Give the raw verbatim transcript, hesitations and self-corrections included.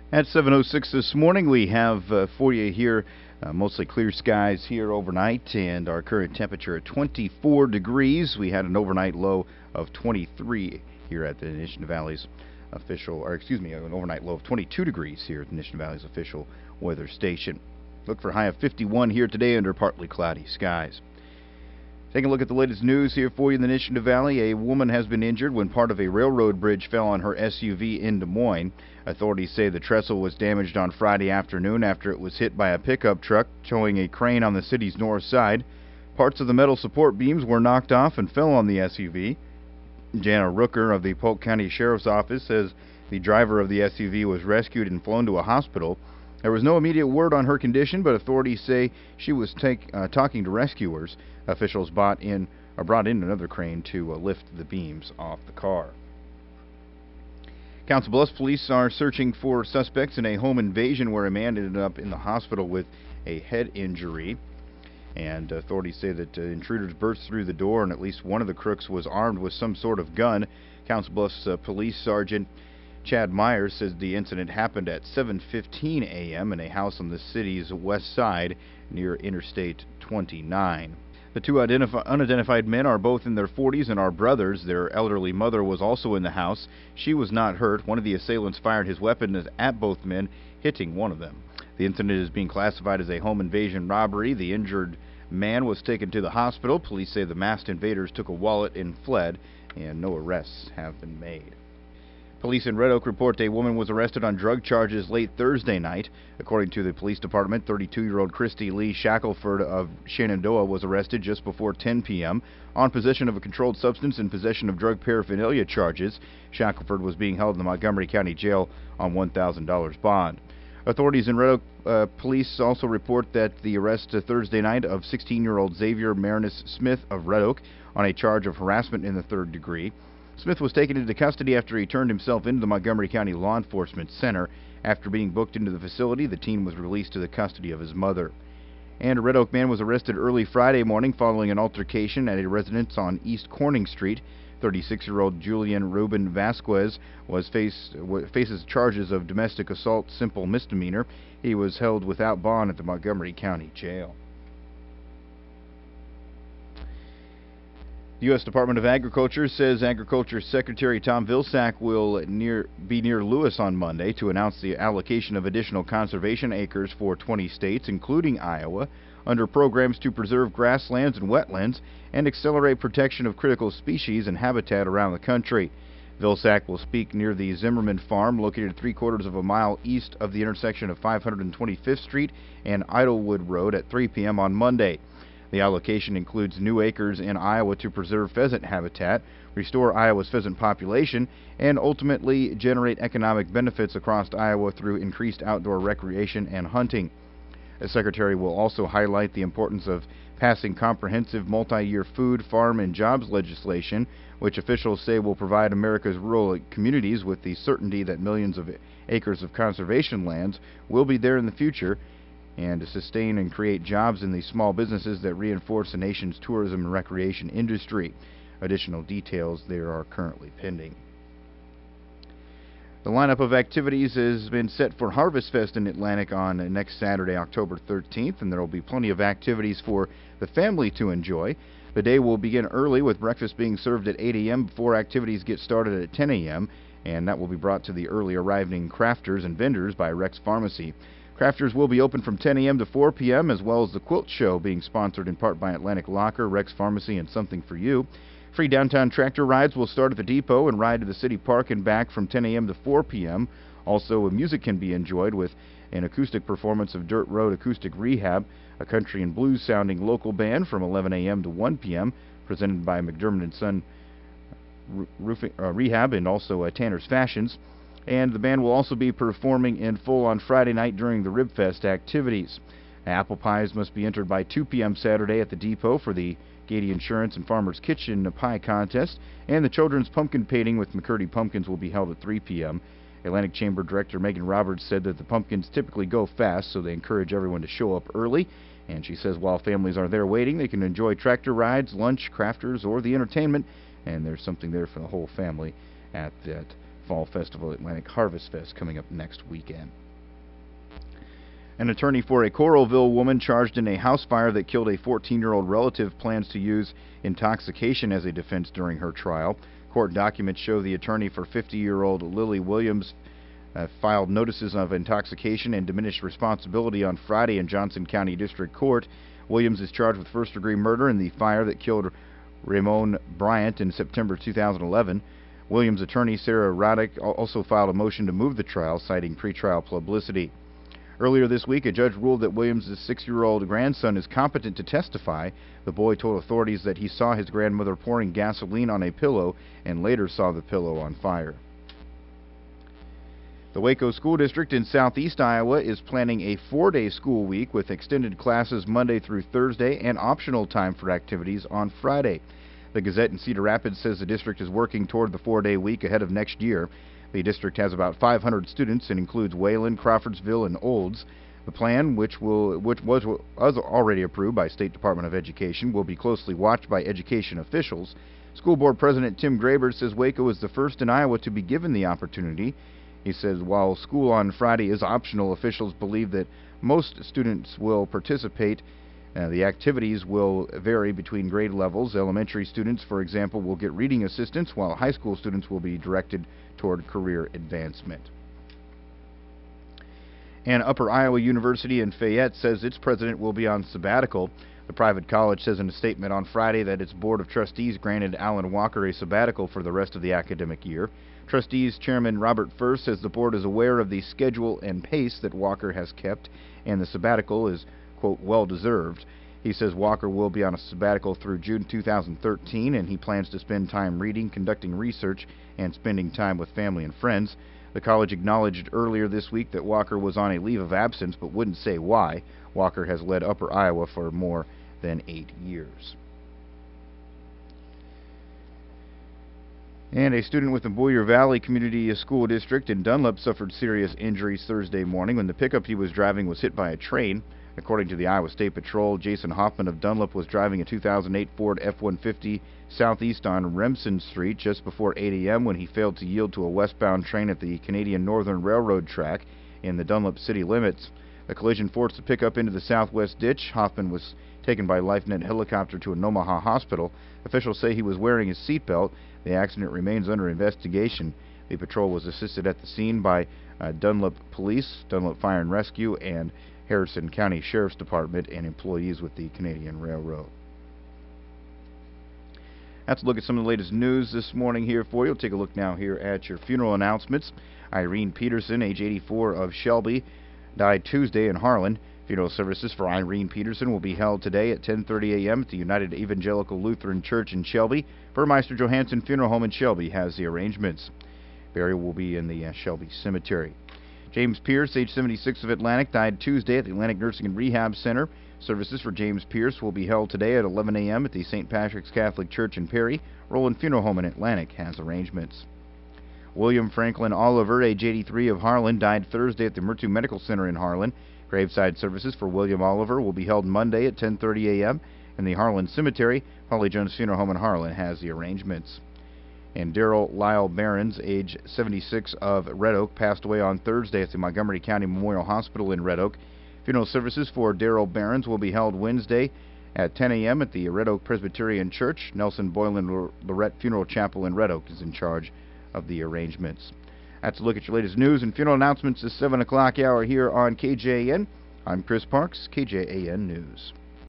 At seven oh six this morning, we have uh, for you here uh, mostly clear skies here overnight, and our current temperature at twenty-four degrees. We had an overnight low of twenty-three here at the Nishnah Valley's official, or excuse me, an overnight low of twenty-two degrees here at the Nishnah Valley's official weather station. Look for a high of fifty-one here today under partly cloudy skies. Taking a look at the latest news here for you in the Nishnah Valley. A woman has been injured when part of a railroad bridge fell on her S U V in Des Moines. Authorities say the trestle was damaged on Friday afternoon after it was hit by a pickup truck towing a crane on the city's north side. Parts of the metal support beams were knocked off and fell on the S U V. Jana Rooker of the Polk County Sheriff's Office says the driver of the S U V was rescued and flown to a hospital. There was no immediate word on her condition, but authorities say she was take, uh, talking to rescuers. Officials brought in, uh, brought in another crane to uh, lift the beams off the car. Council Bluffs police are searching for suspects in a home invasion where a man ended up in the hospital with a head injury. And authorities say that uh, intruders burst through the door, and at least one of the crooks was armed with some sort of gun. Council Bluffs uh, Police Sergeant Chad Myers says the incident happened at seven fifteen a m in a house on the city's west side near Interstate twenty-nine. The two identifi- unidentified men are both in their forties and are brothers. Their elderly mother was also in the house. She was not hurt. One of the assailants fired his weapon at both men, hitting one of them. The incident is being classified as a home invasion robbery. The injured man was taken to the hospital. Police say the masked invaders took a wallet and fled, and no arrests have been made. Police in Red Oak report a woman was arrested on drug charges late Thursday night. According to the police department, thirty-two-year-old Christy Lee Shackelford of Shenandoah was arrested just before ten p m on possession of a controlled substance and possession of drug paraphernalia charges. Shackelford was being held in the Montgomery County Jail on one thousand dollars bond. Authorities in Red Oak uh, police also report that the arrest uh, Thursday night of sixteen-year-old Xavier Marinus Smith of Red Oak on a charge of harassment in the third degree. Smith was taken into custody after he turned himself into the Montgomery County Law Enforcement Center. After being booked into the facility, the teen was released to the custody of his mother. And a Red Oak man was arrested early Friday morning following an altercation at a residence on East Corning Street. thirty-six-year-old Julian Ruben Vasquez was face, w- faces charges of domestic assault, simple misdemeanor. He was held without bond at the Montgomery County Jail. The U S Department of Agriculture says Agriculture Secretary Tom Vilsack will near, be near Lewis on Monday to announce the allocation of additional conservation acres for twenty states, including Iowa, under programs to preserve grasslands and wetlands and accelerate protection of critical species and habitat around the country. Vilsack will speak near the Zimmerman Farm, located three quarters of a mile east of the intersection of five hundred twenty-fifth Street and Idlewood Road at three p m on Monday. The allocation includes new acres in Iowa to preserve pheasant habitat, restore Iowa's pheasant population, and ultimately generate economic benefits across Iowa through increased outdoor recreation and hunting. The Secretary will also highlight the importance of passing comprehensive multi-year food, farm, and jobs legislation, which officials say will provide America's rural communities with the certainty that millions of acres of conservation lands will be there in the future, and to sustain and create jobs in the small businesses that reinforce the nation's tourism and recreation industry. Additional details there are currently pending. The lineup of activities has been set for Harvest Fest in Atlantic on next Saturday, October thirteenth, and there will be plenty of activities for the family to enjoy. The day will begin early with breakfast being served at eight a m before activities get started at ten a m, and that will be brought to the early arriving crafters and vendors by Rex Pharmacy. Crafters will be open from ten a m to four p m, as well as the Quilt Show being sponsored in part by Atlantic Locker, Rex Pharmacy, and Something for You. Free downtown tractor rides will start at the depot and ride to the city park and back from ten a m to four p m Also, music can be enjoyed with an acoustic performance of Dirt Road Acoustic Rehab, a country and blues sounding local band from eleven a m to one p m, presented by McDermott and Son Roofing, uh, Rehab, and also uh, Tanner's Fashions. And the band will also be performing in full on Friday night during the Rib Fest activities. Apple pies must be entered by two p m Saturday at the depot for the Gady Insurance and Farmer's Kitchen Pie Contest, and the Children's Pumpkin Painting with McCurdy Pumpkins will be held at three p m Atlantic Chamber Director Megan Roberts said that the pumpkins typically go fast, so they encourage everyone to show up early. And she says while families are there waiting, they can enjoy tractor rides, lunch, crafters, or the entertainment, and there's something there for the whole family at that Fall Festival Atlantic Harvest Fest coming up next weekend. An attorney for a Coralville woman charged in a house fire that killed a fourteen-year-old relative plans to use intoxication as a defense during her trial. Court documents show the attorney for fifty-year-old Lily Williams uh, filed notices of intoxication and diminished responsibility on Friday in Johnson County District Court. Williams is charged with first-degree murder in the fire that killed Ramon Bryant in September two thousand eleven. Williams' attorney Sarah Roddick also filed a motion to move the trial, citing pretrial publicity. Earlier this week, a judge ruled that Williams' six-year-old grandson is competent to testify. The boy told authorities that he saw his grandmother pouring gasoline on a pillow and later saw the pillow on fire. The Waco School District in southeast Iowa is planning a four-day school week with extended classes Monday through Thursday and optional time for activities on Friday. The Gazette in Cedar Rapids says the district is working toward the four-day week ahead of next year. The district has about five hundred students and includes Wayland, Crawfordsville, and Olds. The plan, which will which was, was already approved by State Department of Education, will be closely watched by education officials. School Board President Tim Graber says Waco is the first in Iowa to be given the opportunity. He says while school on Friday is optional, officials believe that most students will participate. Uh, the activities will vary between grade levels. Elementary students, for example, will get reading assistance, while high school students will be directed toward career advancement. And Upper Iowa University in Fayette says its president will be on sabbatical. The private college says in a statement on Friday that its Board of Trustees granted Alan Walker a sabbatical for the rest of the academic year. Trustees Chairman Robert First says the board is aware of the schedule and pace that Walker has kept, and the sabbatical is, quote, well-deserved. He says Walker will be on a sabbatical through June two thousand thirteen, and he plans to spend time reading, conducting research, and spending time with family and friends. The college acknowledged earlier this week that Walker was on a leave of absence, but wouldn't say why. Walker has led Upper Iowa for more than eight years. And a student with the Boyer Valley Community School District in Dunlap suffered serious injuries Thursday morning when the pickup he was driving was hit by a train. According to the Iowa State Patrol, Jason Hoffman of Dunlap was driving a two thousand eight Ford F one fifty southeast on Remsen Street just before eight A M when he failed to yield to a westbound train at the Canadian Northern Railroad track in the Dunlap city limits. The collision forced the pickup into the southwest ditch. Hoffman was taken by LifeNet helicopter to an Omaha hospital. Officials say he was wearing his seatbelt. The accident remains under investigation. The patrol was assisted at the scene by uh, Dunlap Police, Dunlap Fire and Rescue, and Harrison County Sheriff's Department and employees with the Canadian Railroad. That's a look at some of the latest news this morning here for you. We'll take a look now here at your funeral announcements. Irene Peterson, age eighty-four, of Shelby, died Tuesday in Harlan. Funeral services for Irene Peterson will be held today at ten thirty A M at the United Evangelical Lutheran Church in Shelby. Burmeister Johansson Funeral Home in Shelby has the arrangements. Burial will be in the uh, Shelby Cemetery. James Pierce, age seventy-six, of Atlantic, died Tuesday at the Atlantic Nursing and Rehab Center. Services for James Pierce will be held today at eleven A M at the Saint Patrick's Catholic Church in Perry. Roland Funeral Home in Atlantic has arrangements. William Franklin Oliver, age eighty-three, of Harlan, died Thursday at the Murtu Medical Center in Harlan. Graveside services for William Oliver will be held Monday at ten thirty A M in the Harlan Cemetery. Holly Jones Funeral Home in Harlan has the arrangements. And Daryl Lyle Barons, age seventy-six, of Red Oak, passed away on Thursday at the Montgomery County Memorial Hospital in Red Oak. Funeral services for Daryl Barons will be held Wednesday at ten A M at the Red Oak Presbyterian Church. Nelson Boylan Lorette Funeral Chapel in Red Oak is in charge of the arrangements. That's a look at your latest news and funeral announcements this seven o'clock hour here on K J A N. I'm Chris Parks, K J A N News.